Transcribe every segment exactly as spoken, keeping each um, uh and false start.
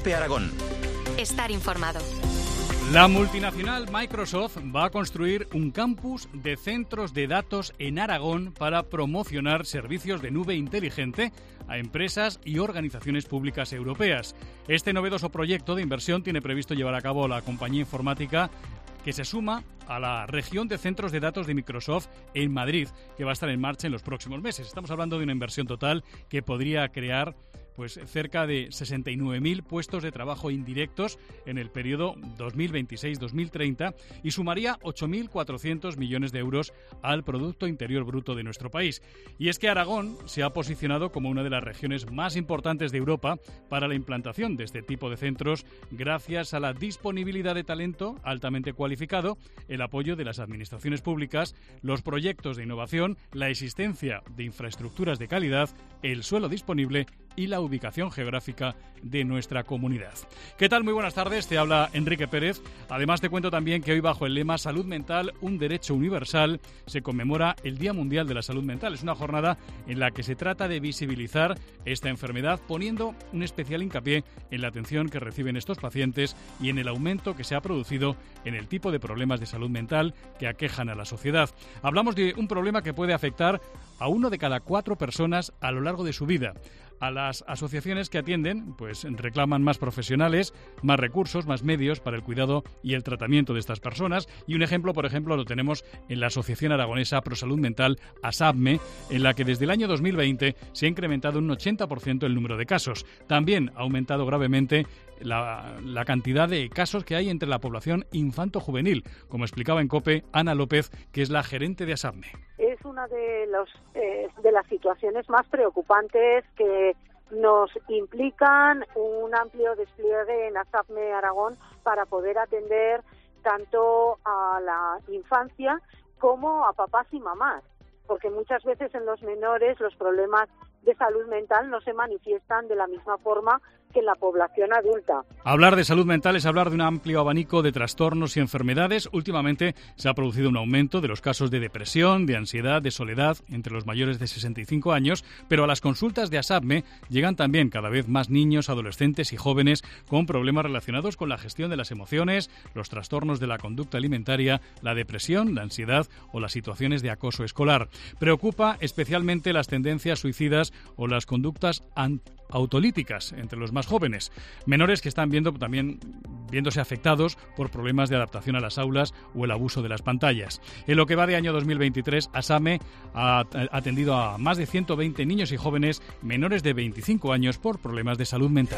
COPE Aragón. Estar informado. La multinacional Microsoft va a construir un campus de centros de datos en Aragón para promocionar servicios de nube inteligente a empresas y organizaciones públicas europeas. Este novedoso proyecto de inversión tiene previsto llevar a cabo la compañía informática que se suma a la región de centros de datos de Microsoft en Madrid, que va a estar en marcha en los próximos meses. Estamos hablando de una inversión total que podría crear pues cerca de sesenta y nueve mil puestos de trabajo indirectos en el periodo dos mil veintiséis dos mil treinta y sumaría ocho mil cuatrocientos millones de euros al Producto Interior Bruto de nuestro país. Y es que Aragón se ha posicionado como una de las regiones más importantes de Europa para la implantación de este tipo de centros gracias a la disponibilidad de talento altamente cualificado, el apoyo de las administraciones públicas, los proyectos de innovación, la existencia de infraestructuras de calidad, el suelo disponible y la ubicación geográfica de nuestra comunidad. ¿Qué tal? Muy buenas tardes, te habla Enrique Pérez. Además te cuento también que hoy, bajo el lema Salud Mental, un derecho universal, se conmemora el Día Mundial de la Salud Mental. Es una jornada en la que se trata de visibilizar esta enfermedad, poniendo un especial hincapié en la atención que reciben estos pacientes y en el aumento que se ha producido en el tipo de problemas de salud mental que aquejan a la sociedad. Hablamos de un problema que puede afectar a uno de cada cuatro personas a lo largo de su vida. A las asociaciones que atienden, pues reclaman más profesionales, más recursos, más medios para el cuidado y el tratamiento de estas personas. Y un ejemplo, por ejemplo, lo tenemos en la Asociación Aragonesa Pro Salud Mental, ASAPME, en la que desde el año dos mil veinte se ha incrementado un ochenta por ciento el número de casos. También ha aumentado gravemente la, la cantidad de casos que hay entre la población infanto-juvenil, como explicaba en COPE Ana López, que es la gerente de ASAPME. Es una de, los, eh, de las situaciones más preocupantes que nos implican un amplio despliegue en ASAPME Aragón para poder atender tanto a la infancia como a papás y mamás, porque muchas veces en los menores los problemas de salud mental no se manifiestan de la misma forma que en la población adulta. Hablar de salud mental es hablar de un amplio abanico de trastornos y enfermedades. Últimamente se ha producido un aumento de los casos de depresión, de ansiedad, de soledad entre los mayores de sesenta y cinco años, pero a las consultas de ASAPME llegan también cada vez más niños, adolescentes y jóvenes con problemas relacionados con la gestión de las emociones, los trastornos de la conducta alimentaria, la depresión, la ansiedad o las situaciones de acoso escolar. Preocupa especialmente las tendencias suicidas o las conductas autolíticas entre los más jóvenes, menores que están viendo también viéndose afectados por problemas de adaptación a las aulas o el abuso de las pantallas. En lo que va de año dos mil veintitrés, ASAPME ha atendido a más de ciento veinte niños y jóvenes menores de veinticinco años por problemas de salud mental.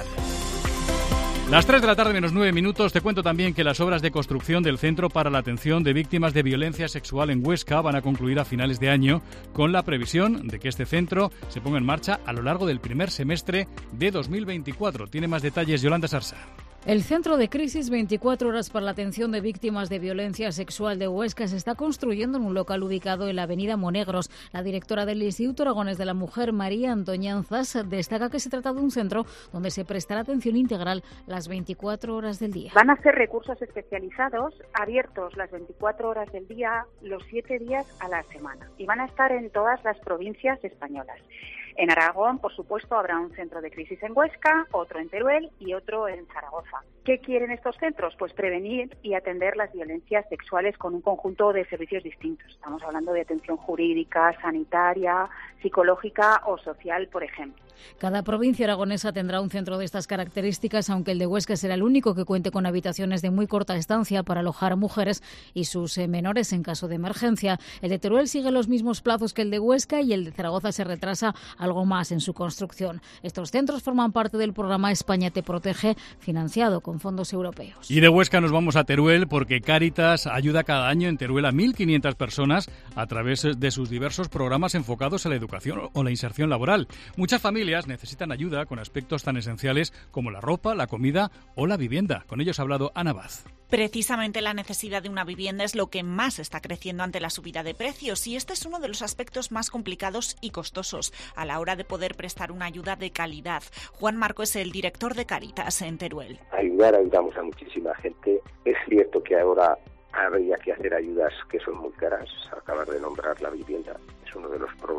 Las tres de la tarde menos nueve minutos. Te cuento también que las obras de construcción del Centro para la Atención de Víctimas de Violencia Sexual en Huesca van a concluir a finales de año, con la previsión de que este centro se ponga en marcha a lo largo del primer semestre de dos mil veinticuatro. Tiene más detalles Yolanda Sarsa. El Centro de Crisis veinticuatro horas para la atención de víctimas de violencia sexual de Huesca se está construyendo en un local ubicado en la avenida Monegros. La directora del Instituto Aragonés de la Mujer, María Antoñanzas, destaca que se trata de un centro donde se prestará atención integral las veinticuatro horas del día. Van a ser recursos especializados abiertos las veinticuatro horas del día, los siete días a la semana, y van a estar en todas las provincias españolas. En Aragón, por supuesto, habrá un centro de crisis en Huesca, otro en Teruel y otro en Zaragoza. ¿Qué quieren estos centros? Pues prevenir y atender las violencias sexuales con un conjunto de servicios distintos. Estamos hablando de atención jurídica, sanitaria, psicológica o social, por ejemplo. Cada provincia aragonesa tendrá un centro de estas características, aunque el de Huesca será el único que cuente con habitaciones de muy corta estancia para alojar a mujeres y sus eh, menores en caso de emergencia. El de Teruel sigue los mismos plazos que el de Huesca y el de Zaragoza se retrasa algo más en su construcción. Estos centros forman parte del programa España te protege, financiado con fondos europeos. Y de Huesca nos vamos a Teruel, porque Cáritas ayuda cada año en Teruel a mil quinientas personas a través de sus diversos programas enfocados a la educación o la inserción laboral. Muchas familias necesitan ayuda con aspectos tan esenciales como la ropa, la comida o la vivienda. Con ellos ha hablado Ana Baz. Precisamente la necesidad de una vivienda es lo que más está creciendo ante la subida de precios, y este es uno de los aspectos más complicados y costosos a la hora de poder prestar una ayuda de calidad. Juan Marco es el director de Cáritas en Teruel. Ayudar, ayudamos a muchísima gente. Es cierto que ahora habría que hacer ayudas que son muy caras. Acabar de nombrar la vivienda es uno de los problemas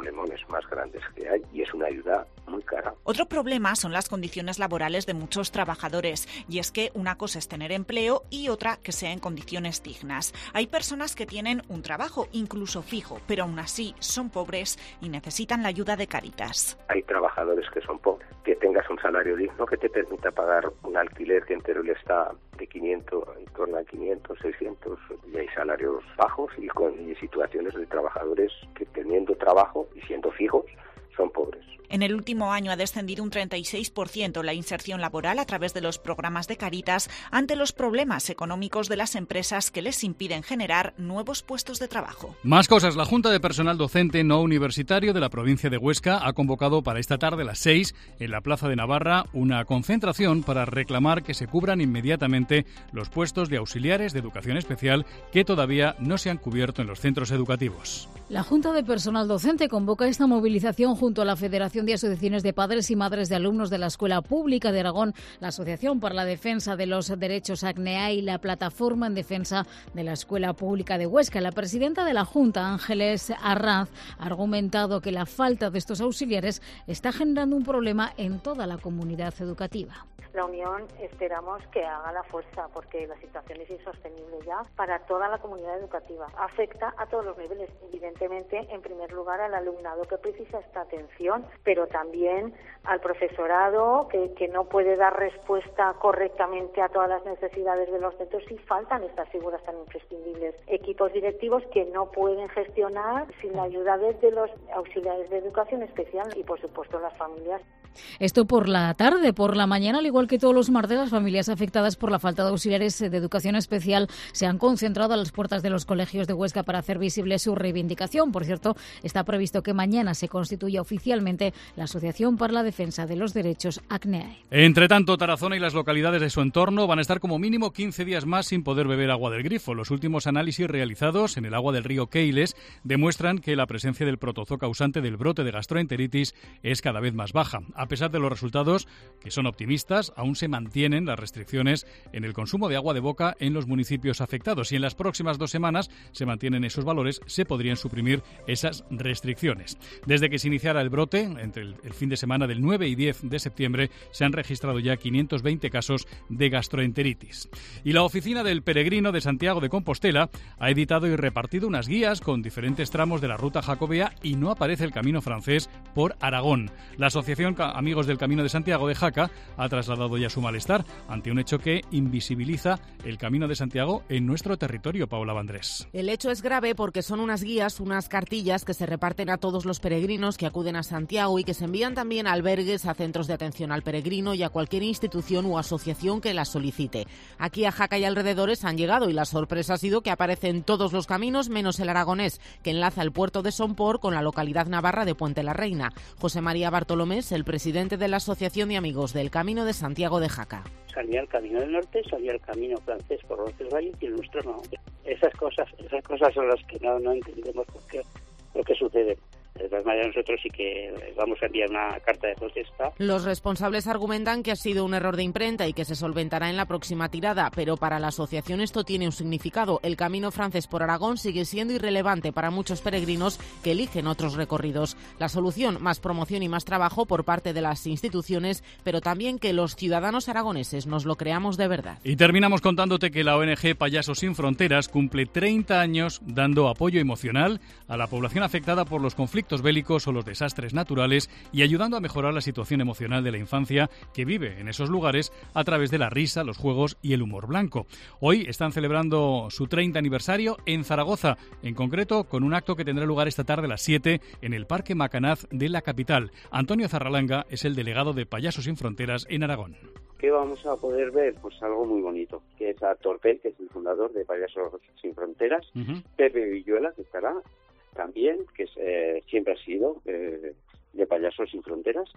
problemones más grandes que hay y es una ayuda muy cara. Otro problema son las condiciones laborales de muchos trabajadores, y es que una cosa es tener empleo y otra que sea en condiciones dignas. Hay personas que tienen un trabajo, incluso fijo, pero aún así son pobres y necesitan la ayuda de Cáritas. Hay trabajadores que son pobres, que tengas un salario digno que te permita pagar un alquiler que en Teruel está de quinientos, en torno a quinientos, seiscientos, y hay salarios bajos y con y situaciones de trabajadores que teniendo trabajo y siendo fijos son pobres. En el último año ha descendido un treinta y seis por ciento la inserción laboral a través de los programas de Cáritas ante los problemas económicos de las empresas que les impiden generar nuevos puestos de trabajo. Más cosas. La Junta de Personal Docente No Universitario de la provincia de Huesca ha convocado para esta tarde a las seis en la Plaza de Navarra una concentración para reclamar que se cubran inmediatamente los puestos de auxiliares de educación especial que todavía no se han cubierto en los centros educativos. La Junta de Personal Docente convoca esta movilización junto a la Federación de Asociaciones de Padres y Madres de Alumnos de la Escuela Pública de Aragón, la Asociación para la Defensa de los Derechos ACNEA y la Plataforma en Defensa de la Escuela Pública de Huesca. La presidenta de la Junta, Ángeles Arranz, ha argumentado que la falta de estos auxiliares está generando un problema en toda la comunidad educativa. La Unión esperamos que haga la fuerza porque la situación es insostenible ya para toda la comunidad educativa. Afecta a todos los niveles, evidentemente, en primer lugar al alumnado que precisa esta atención, pero también al profesorado que, que no puede dar respuesta correctamente a todas las necesidades de los centros si faltan estas figuras tan imprescindibles. Equipos directivos que no pueden gestionar sin la ayuda de, de los auxiliares de educación especial y, por supuesto, las familias. Esto por la tarde. Por la mañana, al igual que todos los martes, las familias afectadas por la falta de auxiliares de educación especial se han concentrado a las puertas de los colegios de Huesca para hacer visible su reivindicación. Por cierto, está previsto que mañana se constituya oficialmente la Asociación para la Defensa de los Derechos ACNEA. Entre tanto, Tarazona y las localidades de su entorno van a estar como mínimo quince días más sin poder beber agua del grifo. Los últimos análisis realizados en el agua del río Keiles demuestran que la presencia del protozoo causante del brote de gastroenteritis es cada vez más baja. A pesar de los resultados, que son optimistas, aún se mantienen las restricciones en el consumo de agua de boca en los municipios afectados y en las próximas dos semanas se mantienen esos valores, se podrían suprimir esas restricciones. Desde que se iniciara el brote, entre el, el fin de semana del nueve y diez de septiembre, se han registrado ya quinientos veinte casos de gastroenteritis. Y la Oficina del Peregrino de Santiago de Compostela ha editado y repartido unas guías con diferentes tramos de la ruta jacobea y no aparece el camino francés por Aragón. La Asociación Amigos del Camino de Santiago de Jaca ha trasladado ya su malestar ante un hecho que invisibiliza el Camino de Santiago en nuestro territorio. Paula Vandrés. El hecho es grave porque son unas guías, unas cartillas que se reparten a todos los peregrinos que acuden a Santiago y que se envían también a albergues, a centros de atención al peregrino y a cualquier institución o asociación que las solicite. Aquí a Jaca y alrededores han llegado y la sorpresa ha sido que aparecen todos los caminos menos el aragonés, que enlaza el puerto de Somport con la localidad navarra de Puente la Reina. José María Bartolomés, el presidente de la Asociación de Amigos del Camino de Santiago de Jaca. Salía el camino del norte, salía el camino francés por los tres valles y el nuestro no. Esas cosas, esas cosas son las que no, no entendemos por qué, lo que sucede. De todas maneras, nosotros sí que vamos a enviar una carta de protesta. Los responsables argumentan que ha sido un error de imprenta y que se solventará en la próxima tirada, pero para la asociación esto tiene un significado. El camino francés por Aragón sigue siendo irrelevante para muchos peregrinos que eligen otros recorridos. La solución, más promoción y más trabajo por parte de las instituciones, pero también que los ciudadanos aragoneses nos lo creamos de verdad. Y terminamos contándote que la O N G Payasos Sin Fronteras cumple treinta años dando apoyo emocional a la población afectada por los conflictos bélicos o los desastres naturales y ayudando a mejorar la situación emocional de la infancia que vive en esos lugares a través de la risa, los juegos y el humor blanco. Hoy están celebrando su treinta aniversario en Zaragoza, en concreto con un acto que tendrá lugar esta tarde a las siete en el Parque Macanaz de la capital. Antonio Zarralanga es el delegado de Payasos Sin Fronteras en Aragón. ¿Qué vamos a poder ver? Pues algo muy bonito, que es a Torpel, que es el fundador de Payasos Sin Fronteras, uh-huh. Pepe Villuela, que estará también, que es, eh, siempre ha sido eh, de Payasos Sin Fronteras.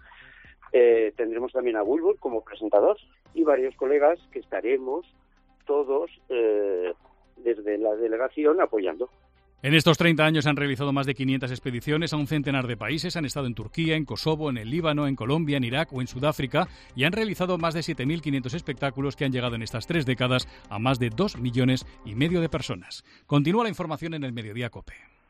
Eh, tendremos también a Bulbul como presentador y varios colegas que estaremos todos eh, desde la delegación apoyando. En estos treinta años han realizado más de quinientas expediciones a un centenar de países, han estado en Turquía, en Kosovo, en el Líbano, en Colombia, en Irak o en Sudáfrica y han realizado más de siete mil quinientos espectáculos que han llegado en estas tres décadas a más de dos millones y medio de personas. Continúa la información en el Mediodía COPE.